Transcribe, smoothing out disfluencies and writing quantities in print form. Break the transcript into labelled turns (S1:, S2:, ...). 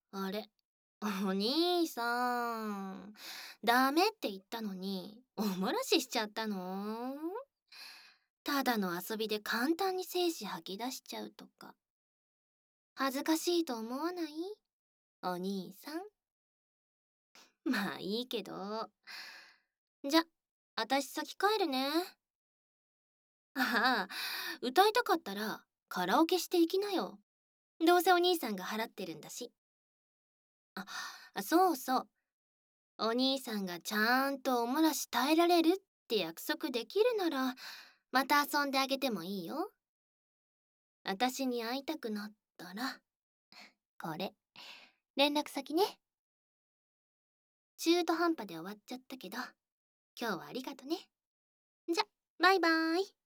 S1: あれ、お兄さん。ダメって言ったのに、おもらししちゃったの？ただの遊びで簡単に精子吐き出しちゃうとか。恥ずかしいと思わない？お兄さん。まあいいけど。じゃ、あたし先帰るね。ああ、歌いたかったらカラオケしていきなよ。どうせお兄さんが払ってるんだし。そうそう。お兄さんがちゃんとおもらし耐えられるって約束できるなら、また遊んであげてもいいよ。あたしに会いたくなったら、これ、連絡先ね。中途半端で終わっちゃったけど、今日はありがとね。じゃ、バイバーイ。